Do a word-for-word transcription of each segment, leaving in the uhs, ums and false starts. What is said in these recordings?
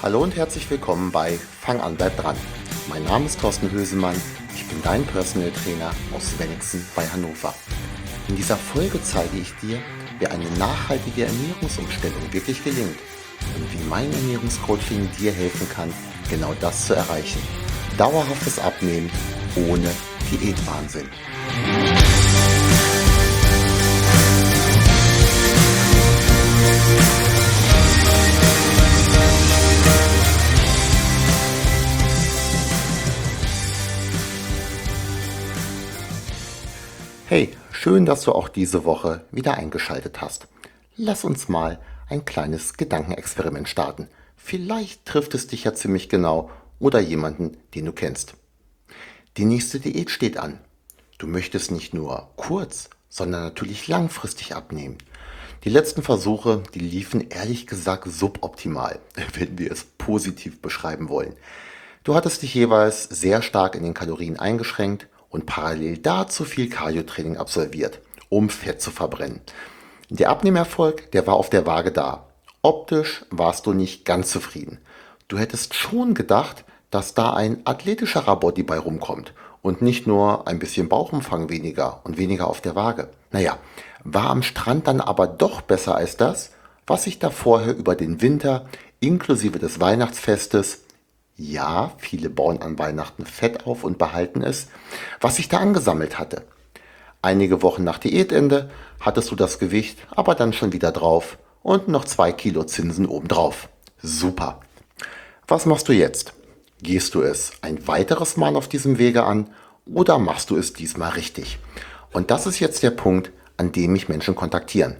Hallo und herzlich willkommen bei Fang an, bleib dran. Mein Name ist Thorsten Hösemann, ich bin dein Personal Trainer aus Wenningsen bei Hannover. In dieser Folge zeige ich dir, wie eine nachhaltige Ernährungsumstellung wirklich gelingt und wie mein Ernährungscoaching dir helfen kann, genau das zu erreichen. Dauerhaftes Abnehmen ohne Diätwahnsinn. Hey, schön, dass du auch diese Woche wieder eingeschaltet hast. Lass uns mal ein kleines Gedankenexperiment starten. Vielleicht trifft es dich ja ziemlich genau oder jemanden, den du kennst. Die nächste Diät steht an. Du möchtest nicht nur kurz, sondern natürlich langfristig abnehmen. Die letzten Versuche, die liefen ehrlich gesagt suboptimal, wenn wir es positiv beschreiben wollen. Du hattest dich jeweils sehr stark in den Kalorien eingeschränkt und parallel dazu viel Cardio-Training absolviert, um Fett zu verbrennen. Der Abnehmerfolg, der war auf der Waage da. Optisch warst du nicht ganz zufrieden. Du hättest schon gedacht, dass da ein athletischerer Body bei rumkommt und nicht nur ein bisschen Bauchumfang weniger und weniger auf der Waage. Naja, war am Strand dann aber doch besser als das, was sich da vorher über den Winter inklusive des Weihnachtsfestes, ja, viele bauen an Weihnachten Fett auf und behalten es, was sich da angesammelt hatte. Einige Wochen nach Diätende hattest du das Gewicht aber dann schon wieder drauf und noch zwei Kilo Zinsen obendrauf. Super. Was machst du jetzt? Gehst du es ein weiteres Mal auf diesem Wege an oder machst du es diesmal richtig? Und das ist jetzt der Punkt, an dem mich Menschen kontaktieren.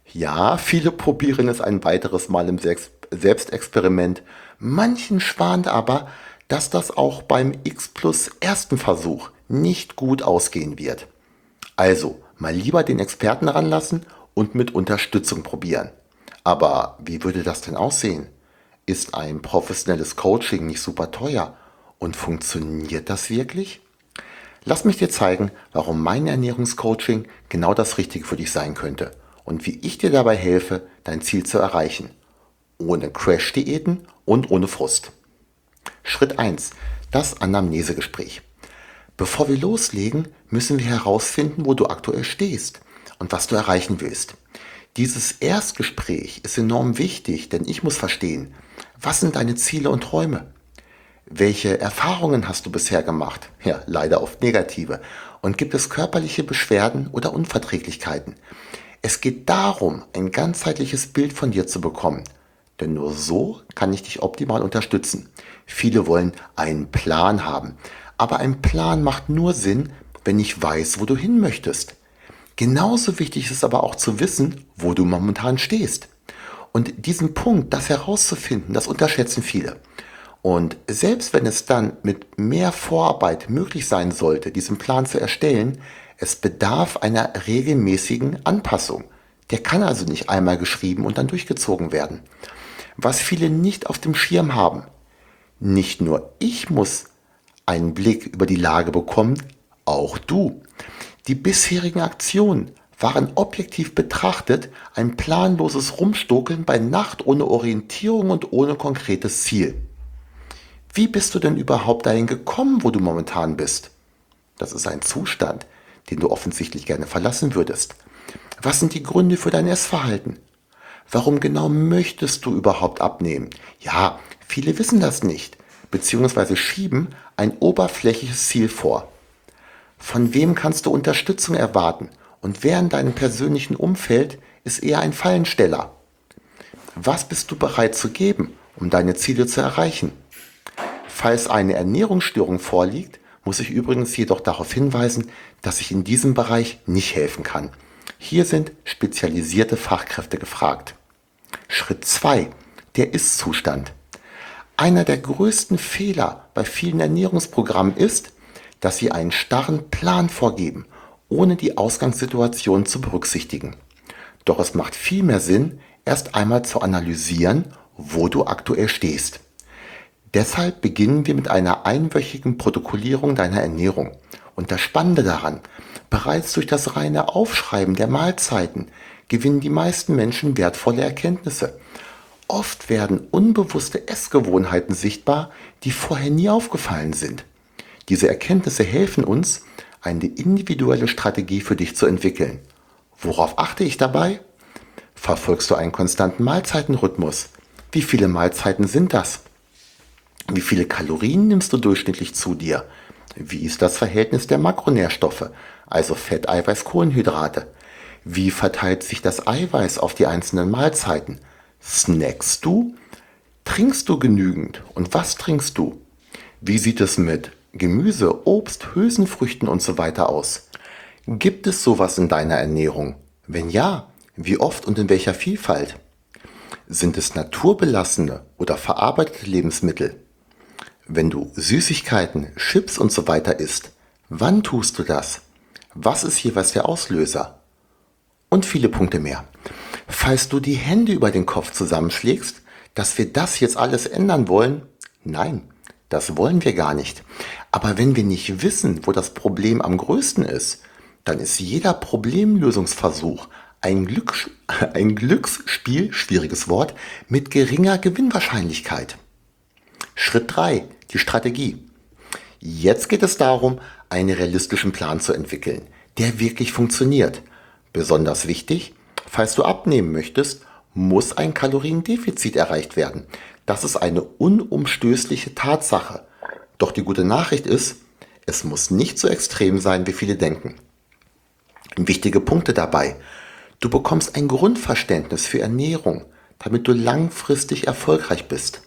Ja, viele probieren es ein weiteres Mal im Selbstexperiment. Manchen schwant aber, dass das auch beim X plus ersten Versuch nicht gut ausgehen wird. Also mal lieber den Experten ranlassen und mit Unterstützung probieren. Aber wie würde das denn aussehen? Ist ein professionelles Coaching nicht super teuer? Und funktioniert das wirklich? Lass mich dir zeigen, warum mein Ernährungscoaching genau das Richtige für dich sein könnte und wie ich dir dabei helfe, dein Ziel zu erreichen. Ohne Crash-Diäten und ohne Frust. Schritt eins. Das Anamnesegespräch. Bevor wir loslegen, müssen wir herausfinden, wo du aktuell stehst und was du erreichen willst. Dieses Erstgespräch ist enorm wichtig, denn ich muss verstehen, was sind deine Ziele und Träume? Welche Erfahrungen hast du bisher gemacht? Ja, leider oft negative. Und gibt es körperliche Beschwerden oder Unverträglichkeiten? Es geht darum, ein ganzheitliches Bild von dir zu bekommen. Denn nur so kann ich dich optimal unterstützen. Viele wollen einen Plan haben. Aber ein Plan macht nur Sinn, wenn ich weiß, wo du hin möchtest. Genauso wichtig ist es aber auch zu wissen, wo du momentan stehst. Und diesen Punkt, das herauszufinden, das unterschätzen viele. Und selbst wenn es dann mit mehr Vorarbeit möglich sein sollte, diesen Plan zu erstellen, es bedarf einer regelmäßigen Anpassung. Der kann also nicht einmal geschrieben und dann durchgezogen werden. Was viele nicht auf dem Schirm haben. Nicht nur ich muss einen Blick über die Lage bekommen, auch du. Die bisherigen Aktionen waren objektiv betrachtet ein planloses Rumstokeln bei Nacht ohne Orientierung und ohne konkretes Ziel. Wie bist du denn überhaupt dahin gekommen, wo du momentan bist? Das ist ein Zustand, den du offensichtlich gerne verlassen würdest. Was sind die Gründe für dein Essverhalten? Warum genau möchtest du überhaupt abnehmen? Ja, viele wissen das nicht, beziehungsweise schieben ein oberflächliches Ziel vor. Von wem kannst du Unterstützung erwarten und wer in deinem persönlichen Umfeld ist eher ein Fallensteller? Was bist du bereit zu geben, um deine Ziele zu erreichen? Falls eine Ernährungsstörung vorliegt, muss ich übrigens jedoch darauf hinweisen, dass ich in diesem Bereich nicht helfen kann. Hier sind spezialisierte Fachkräfte gefragt. Schritt zwei. Der Ist-Zustand. Einer der größten Fehler bei vielen Ernährungsprogrammen ist, dass sie einen starren Plan vorgeben, ohne die Ausgangssituation zu berücksichtigen. Doch es macht viel mehr Sinn, erst einmal zu analysieren, wo du aktuell stehst. Deshalb beginnen wir mit einer einwöchigen Protokollierung deiner Ernährung. Und das Spannende daran, bereits durch das reine Aufschreiben der Mahlzeiten gewinnen die meisten Menschen wertvolle Erkenntnisse. Oft werden unbewusste Essgewohnheiten sichtbar, die vorher nie aufgefallen sind. Diese Erkenntnisse helfen uns, eine individuelle Strategie für dich zu entwickeln. Worauf achte ich dabei? Verfolgst du einen konstanten Mahlzeitenrhythmus? Wie viele Mahlzeiten sind das? Wie viele Kalorien nimmst du durchschnittlich zu dir? Wie ist das Verhältnis der Makronährstoffe, also Fett, Eiweiß, Kohlenhydrate? Wie verteilt sich das Eiweiß auf die einzelnen Mahlzeiten? Snackst du? Trinkst du genügend? Und was trinkst du? Wie sieht es mit Gemüse, Obst, Hülsenfrüchten und so weiter aus? Gibt es sowas in deiner Ernährung? Wenn ja, wie oft und in welcher Vielfalt? Sind es naturbelassene oder verarbeitete Lebensmittel? Wenn du Süßigkeiten, Chips und so weiter isst, wann tust du das? Was ist jeweils der Auslöser? Und viele Punkte mehr. Falls du die Hände über den Kopf zusammenschlägst, dass wir das jetzt alles ändern wollen, nein, das wollen wir gar nicht. Aber wenn wir nicht wissen, wo das Problem am größten ist, dann ist jeder Problemlösungsversuch ein, Glück, ein Glücksspiel, schwieriges Wort, mit geringer Gewinnwahrscheinlichkeit. Schritt drei, die Strategie. Jetzt geht es darum, einen realistischen Plan zu entwickeln, der wirklich funktioniert. Besonders wichtig, falls du abnehmen möchtest, muss ein Kaloriendefizit erreicht werden. Das ist eine unumstößliche Tatsache. Doch die gute Nachricht ist, es muss nicht so extrem sein, wie viele denken. Wichtige Punkte dabei. Du bekommst ein Grundverständnis für Ernährung, damit du langfristig erfolgreich bist.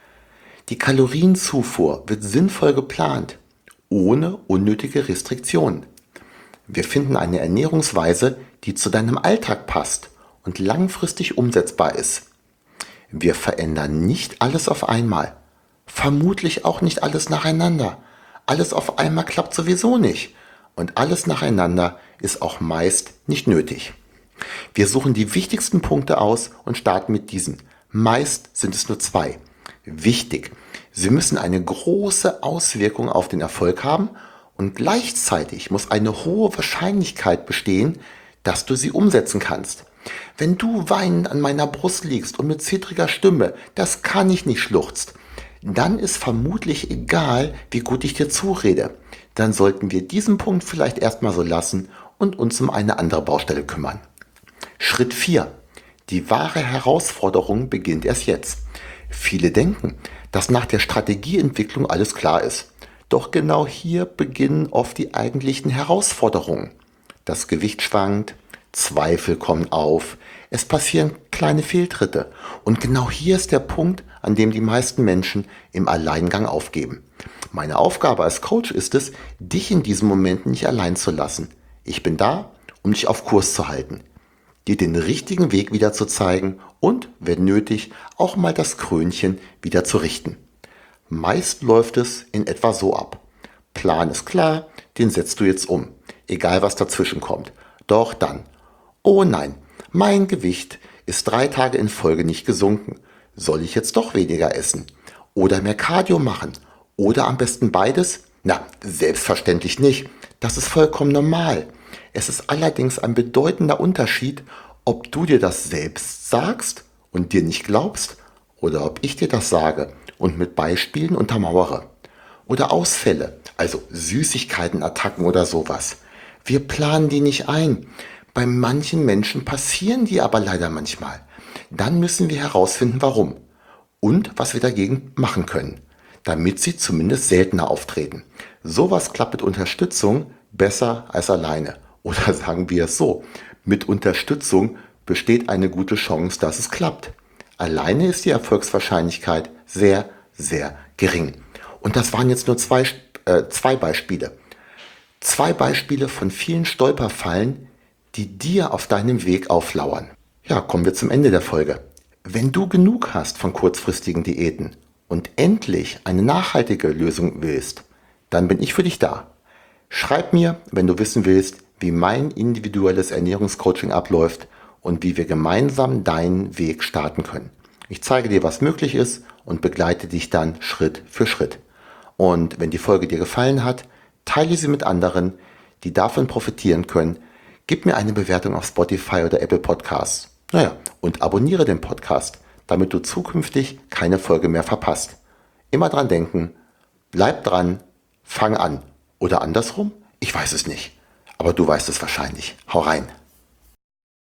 Die Kalorienzufuhr wird sinnvoll geplant, ohne unnötige Restriktionen. Wir finden eine Ernährungsweise, die zu deinem Alltag passt und langfristig umsetzbar ist. Wir verändern nicht alles auf einmal, vermutlich auch nicht alles nacheinander. Alles auf einmal klappt sowieso nicht und alles nacheinander ist auch meist nicht nötig. Wir suchen die wichtigsten Punkte aus und starten mit diesen. Meist sind es nur zwei. Wichtig, sie müssen eine große Auswirkung auf den Erfolg haben und gleichzeitig muss eine hohe Wahrscheinlichkeit bestehen, dass du sie umsetzen kannst. Wenn du weinend an meiner Brust liegst und mit zittriger Stimme, das kann ich nicht, schluchzt, dann ist vermutlich egal, wie gut ich dir zurede. Dann sollten wir diesen Punkt vielleicht erstmal so lassen und uns um eine andere Baustelle kümmern. Schritt vier. Die wahre Herausforderung beginnt erst jetzt. Viele denken, dass nach der Strategieentwicklung alles klar ist. Doch genau hier beginnen oft die eigentlichen Herausforderungen. Das Gewicht schwankt, Zweifel kommen auf, es passieren kleine Fehltritte. Und genau hier ist der Punkt, an dem die meisten Menschen im Alleingang aufgeben. Meine Aufgabe als Coach ist es, dich in diesen Momenten nicht allein zu lassen. Ich bin da, um dich auf Kurs zu halten, dir den richtigen Weg wieder zu zeigen und, wenn nötig, auch mal das Krönchen wieder zu richten. Meist läuft es in etwa so ab. Plan ist klar, den setzt du jetzt um, egal was dazwischen kommt. Doch dann, oh nein, mein Gewicht ist drei Tage in Folge nicht gesunken. Soll ich jetzt doch weniger essen? Oder mehr Cardio machen? Oder am besten beides? Na, selbstverständlich nicht. Das ist vollkommen normal. Es ist allerdings ein bedeutender Unterschied, ob du dir das selbst sagst und dir nicht glaubst oder ob ich dir das sage und mit Beispielen untermauere. Oder Ausfälle, also Süßigkeitenattacken oder sowas. Wir planen die nicht ein. Bei manchen Menschen passieren die aber leider manchmal. Dann müssen wir herausfinden, warum und was wir dagegen machen können, damit sie zumindest seltener auftreten. Sowas klappt mit Unterstützung besser als alleine. Oder sagen wir es so, mit Unterstützung besteht eine gute Chance, dass es klappt. Alleine ist die Erfolgswahrscheinlichkeit sehr, sehr gering. Und das waren jetzt nur zwei, äh, zwei Beispiele. Zwei Beispiele von vielen Stolperfallen, die dir auf deinem Weg auflauern. Ja, kommen wir zum Ende der Folge. Wenn du genug hast von kurzfristigen Diäten und endlich eine nachhaltige Lösung willst, dann bin ich für dich da. Schreib mir, wenn du wissen willst, wie mein individuelles Ernährungscoaching abläuft und wie wir gemeinsam deinen Weg starten können. Ich zeige dir, was möglich ist und begleite dich dann Schritt für Schritt. Und wenn die Folge dir gefallen hat, teile sie mit anderen, die davon profitieren können. Gib mir eine Bewertung auf Spotify oder Apple Podcasts. Naja, und abonniere den Podcast, damit du zukünftig keine Folge mehr verpasst. Immer dran denken, bleib dran, fang an. Oder andersrum? Ich weiß es nicht. Aber du weißt es wahrscheinlich. Hau rein.